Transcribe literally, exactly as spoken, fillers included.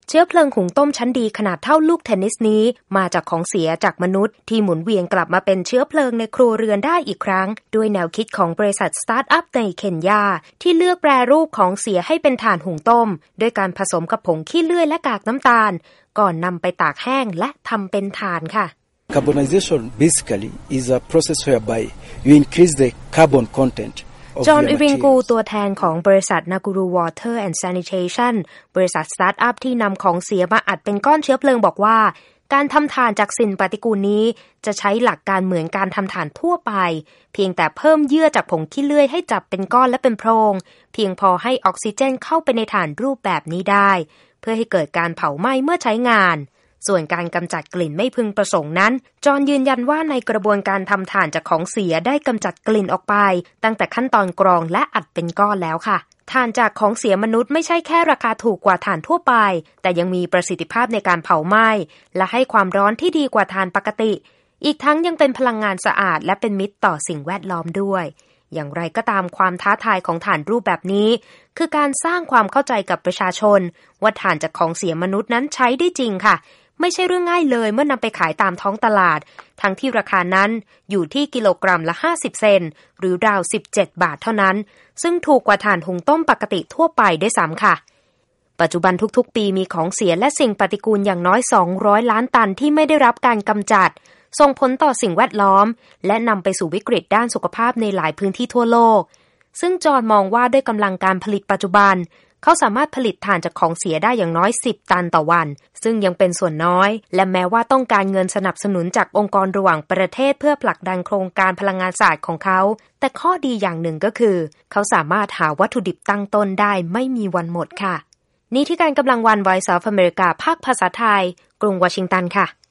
เชื้อเพลิงหุงต้มชั้นดีขนาดเท่าลูกเทนนิสนี้มาจากของเสียจากมนุษย์ที่หมุนเวียนกลับมาเป็นเชื้อเพลิงในครัวเรือนได้อีกครั้งด้วยแนวคิดของบริษัทสตาร์ทอัพในเคนยาที่เลือกแปรรูปของเสียให้เป็นถ่านหุงต้มด้วยการผสมกับผงขี้เลื่อยและกากน้ำตาลก่อนนำไปตากแห้งและทำเป็นถ่านค่ะ Carbonization basically is a process whereby you increase the carbon content จอห์น อิริงกูตัวแทนของบริษัท Nakuru Water and Sanitation บริษัทสตาร์ทอัพที่นำของเสียมาอัดเป็นก้อนเชื้อเพลิงบอกว่าการทำถ่านจากสิ่งปฏิกูลนี้จะใช้หลักการเหมือนการทำถ่านทั่วไปเพียงแต่เพิ่มเยื่อจากผงขี้เลื่อยให้จับเป็นก้อนและเป็นโพรงเพียงพอให้ออกซิเจนเข้าไปในถ่านรูปแบบนี้ได้เพื่อให้เกิดการเผาไหม้เมื่อใช้งานส่วนการกำจัดกลิ่นไม่พึงประสงค์นั้นจอห์นยืนยันว่าในกระบวนการทำถ่านจากของเสียได้กำจัดกลิ่นออกไปตั้งแต่ขั้นตอนกรองและอัดเป็นก้อนแล้วค่ะถ่านจากของเสียมนุษย์ไม่ใช่แค่ราคาถูกกว่าถ่านทั่วไปแต่ยังมีประสิทธิภาพในการเผาไหม้และให้ความร้อนที่ดีกว่าถ่านปกติอีกทั้งยังเป็นพลังงานสะอาดและเป็นมิตรต่อสิ่งแวดล้อมด้วยอย่างไรก็ตามความท้าทายของถ่านรูปแบบนี้คือการสร้างความเข้าใจกับประชาชนว่าถ่านจากของเสียมนุษย์นั้นใช้ได้จริงค่ะไม่ใช่เรื่องง่ายเลยเมื่อนำไปขายตามท้องตลาดทั้งที่ราคานั้นอยู่ที่กิโลกรัมละห้าสิบเซนต์หรือราวสิบเจ็ดบาทเท่านั้นซึ่งถูกกว่าถ่านหุงต้มปกติทั่วไปด้วยซ้ำค่ะปัจจุบันทุกๆปีมีของเสียและสิ่งปฏิกูลอย่างน้อยสองร้อยล้านตันที่ไม่ได้รับการกำจัดส่งผลต่อสิ่งแวดล้อมและนำไปสู่วิกฤตด้านสุขภาพในหลายพื้นที่ทั่วโลกซึ่งจอห์นมองว่าด้วยกำลังการผลิตปัจจุบันเขาสามารถผลิตถ่านจากของเสียได้อย่างน้อยสิบตันต่อวันซึ่งยังเป็นส่วนน้อยและแม้ว่าต้องการเงินสนับสนุนจากองค์กรระหว่างประเทศเพื่อผลักดันโครงการพลังงานสะอาดของเขาแต่ข้อดีอย่างหนึ่งก็คือเขาสามารถหาวัตถุดิบตั้งต้นได้ไม่มีวันหมดค่ะนี่ที่การกำลังวัน Voice of America ภาคภาษาไทยกรุงวอชิงตันค่ะ